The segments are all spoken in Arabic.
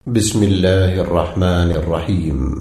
بسم الله الرحمن الرحيم.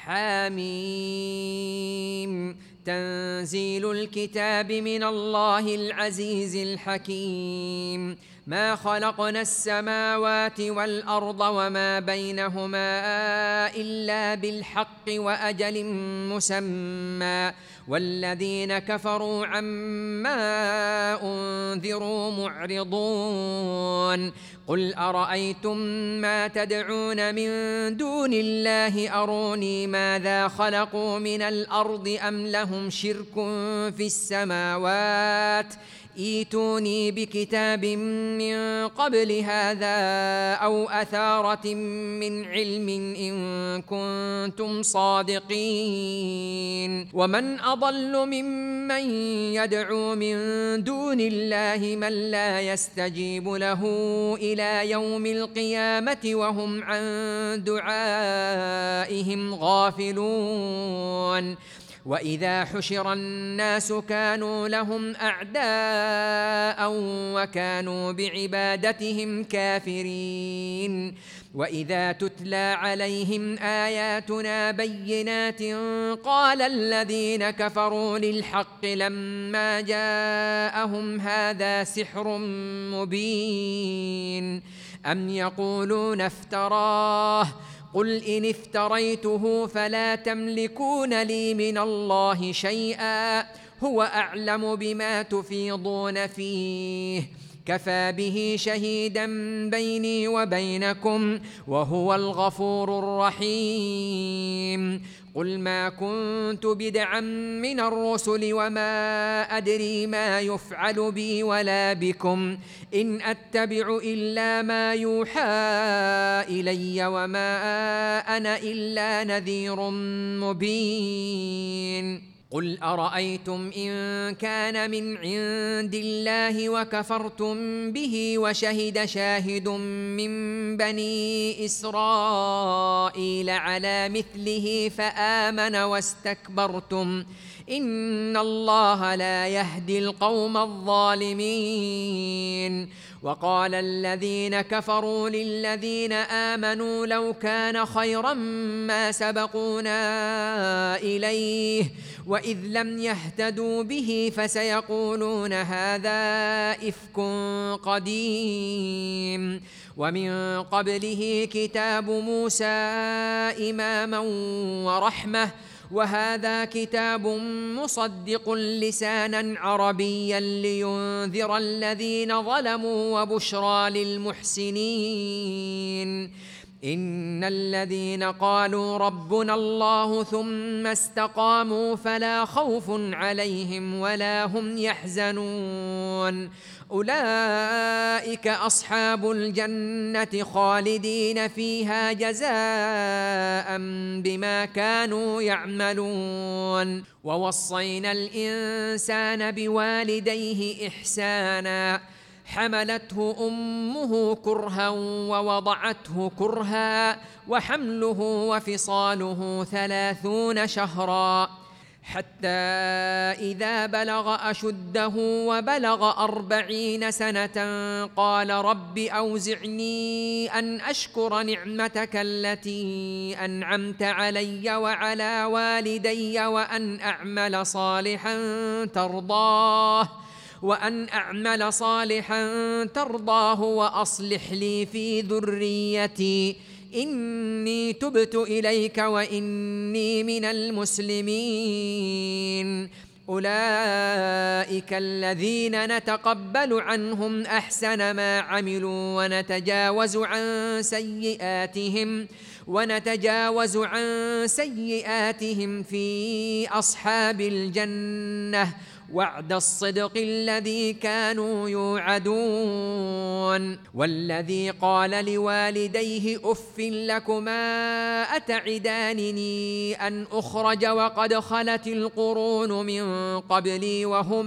حميم. تنزيل الكتاب من الله العزيز الحكيم. ما خلقنا السماوات والأرض وما بينهما إلا بالحق وأجل مسمى، والذين كفروا عما أنذروا معرضون. قل أرأيتم ما تدعون من دون الله أروني ماذا خلقوا من الأرض أم لهم شرك في السماوات، ائتوني بكتاب من قبل هذا أو أثارة من علم إن كنتم صادقين. ومن أضل ممن يدعو من دون الله من لا يستجيب له إلى يوم القيامة وهم عن دعائهم غافلون. وإذا حشر الناس كانوا لهم أعداء وكانوا بعبادتهم كافرين. وإذا تتلى عليهم آياتنا بينات قال الذين كفروا للحق لما جاءهم هذا سحر مبين أم يقولون افتراه، قل إن افتريته فلا تملكون لي من الله شيئا، هو أعلم بما تفيضون فيه، كفى به شهيدا بيني وبينكم وهو الغفور الرحيم. قل ما كنت بدعا من الرسل وما أدري ما يفعل بي ولا بكم، إن أتبع إلا ما يوحى إلي وما أنا إلا نذير مبين. قل أرأيتم إن كان من عند الله وكفرتم به وشهد شاهد من بني إسرائيل على مثله فآمن واستكبرتم إن الله لا يهدي القوم الظالمين. وقال الذين كفروا للذين آمنوا لو كان خيرا ما سبقونا إليه وإذ لم يهتدوا به فسيقولون هذا إفك قديم. ومن قبله كتاب موسى إماما ورحمة، وهذا كتاب مصدق لسانا عربيا لينذر الذين ظلموا وبشرى للمحسنين. إن الذين قالوا ربنا الله ثم استقاموا فلا خوف عليهم ولا هم يحزنون، أولئك أصحاب الجنة خالدين فيها جزاء بما كانوا يعملون. ووصينا الإنسان بوالديه إحسانا، حملته أمه كرها ووضعته كرها وحمله وفصاله 30 شهرا، حتى إذا بلغ أشده وبلغ 40 سنة قال رب أوزعني أن أشكر نعمتك التي أنعمت علي وعلى والدي وأن أعمل صالحا ترضاه وأصلح لي في ذريتي إني تبت إليك وإني من المسلمين. أولئك الذين نتقبل عنهم أحسن ما عملوا ونتجاوز عن سيئاتهم في أصحاب الجنة، وعد الصدق الذي كانوا يوعدون. والذي قال لوالديه أف لكما أتعدانني أن أخرج وقد خلت القرون من قبلي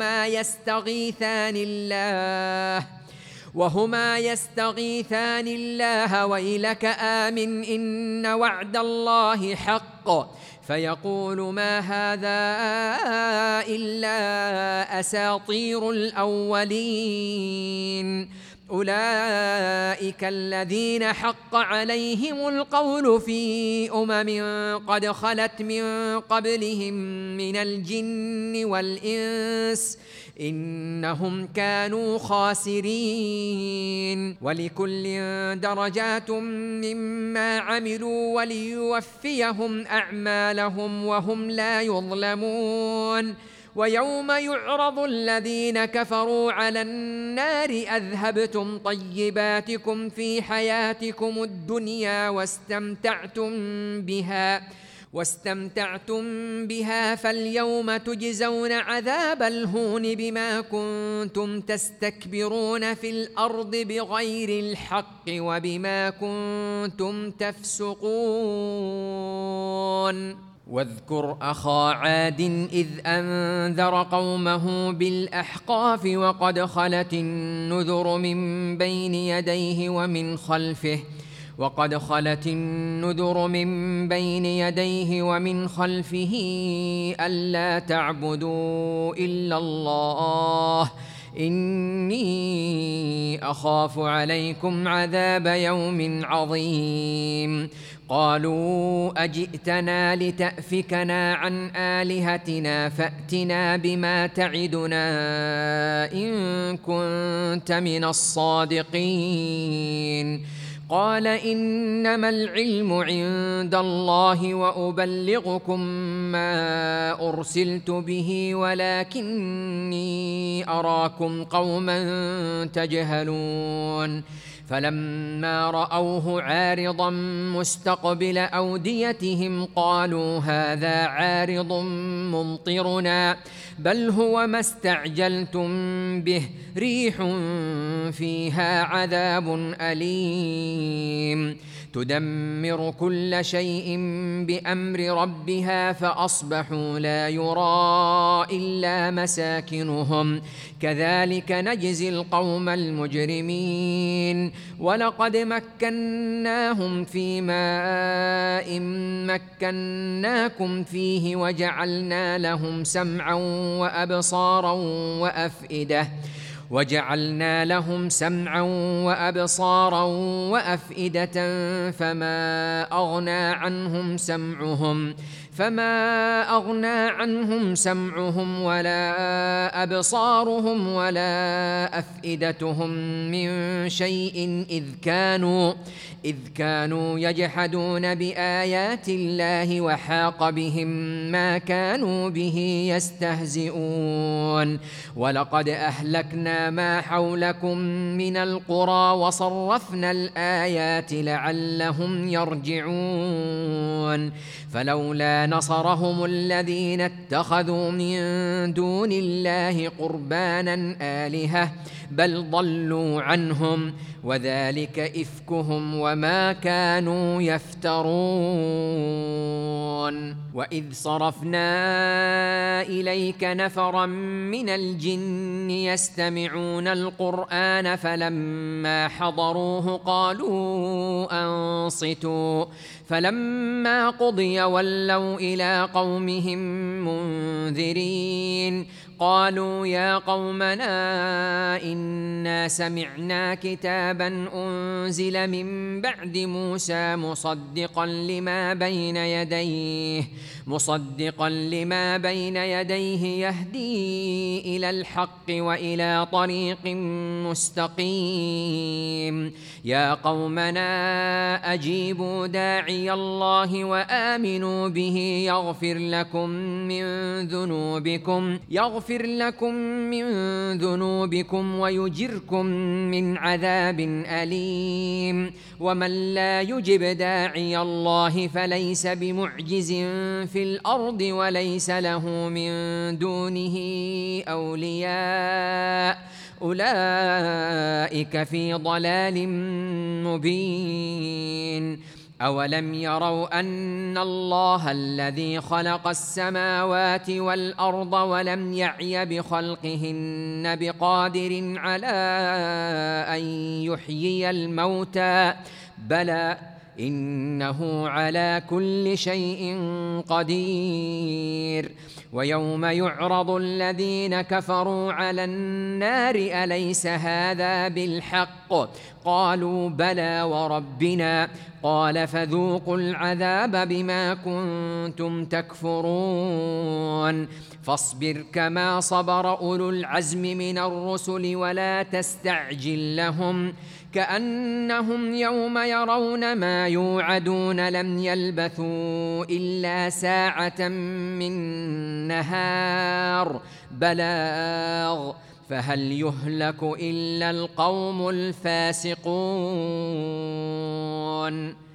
وهما يستغيثان الله ويلك آمن إن وعد الله حق، فيقول ما هذا إلا أساطير الأولين. أولئك الذين حق عليهم القول في قد خلت من قبلهم من الجن والإنس إنهم كانوا خاسرين. ولكل درجات مما عملوا وليوفيهم أعمالهم وهم لا يظلمون. ويوم يعرض الذين كفروا على النار أذهبتم طيباتكم في حياتكم الدنيا واستمتعتم بها فاليوم تجزون عذاب الهون بما كنتم تستكبرون في الأرض بغير الحق وبما كنتم تفسقون. واذكر أخا عاد إذ أنذر قومه بالأحقاف وقد خلت النذر من بين يديه ومن خلفه ألا تعبدوا إلا الله إني أخاف عليكم عذاب يوم عظيم. قالوا أجئتنا لتأفكنا عن آلهتنا فأتنا بما تعدنا إن كنت من الصادقين. قال إنما العلم عند الله وأبلغكم ما أرسلت به ولكني أراكم قوما تجهلون. فلما رأوه عارضا مستقبل أوديتهم قالوا هذا عارض ممطرنا بل هو ما استعجلتم به ريح فيها عذاب أليم تدمر كل شيء بأمر ربها فأصبحوا لا يرى إلا مساكنهم كذلك نجزي القوم المجرمين. ولقد مكناهم في ماء مكناكم فيه وجعلنا لهم سمعا وأبصارا وأفئدة فما أغنى عنهم سمعهم ولا أبصارهم ولا أفئدتهم من شيء إذ كانوا يجحدون بآيات الله وحاق بهم ما كانوا به يستهزئون. ولقد أهلكنا ما حولكم من القرى وصرفنا الآيات لعلهم يرجعون. فلولا نصرهم الذين اتخذوا من دون الله قربانا آلهة بل ضلوا عنهم وذلك إفكهم وما كانوا يفترون. وإذ صرفنا إليك نفرا من الجن يستمعون القرآن فلما حضروه قالوا أنصتوا فلما قضي ولوا إلى قومهم منذرين. قالوا يا قومنا إنا سمعنا كتابا أنزل من بعد موسى مصدقا لما بين يديه يهدي إلى الحق وإلى طريق مستقيم. يا قومنا أجيبوا داعي الله وآمنوا به يغفر لكم من ذنوبكم ويجركم من عذاب أليم. ومن لا يجب داعي الله فليس بمعجز في الأرض وليس له من دونه أولياء أولئك في ضلال مبين. أولم يروا أن الله الذي خلق السماوات والأرض ولم يعي بخلقهن بقادر على أن يحيي الموتى إنه على كل شيء قدير. ويوم يعرض الذين كفروا على النار أليس هذا بالحق؟ قالوا بلى وربنا. قال فذوقوا العذاب بما كنتم تكفرون. فاصبر كما صبر أولو العزم من الرسل ولا تستعجل لهم كأنهم يوم يرون ما يوعدون لم يلبثوا إلا ساعة من نهار بلاغ فهل يهلك إلا القوم الفاسقون.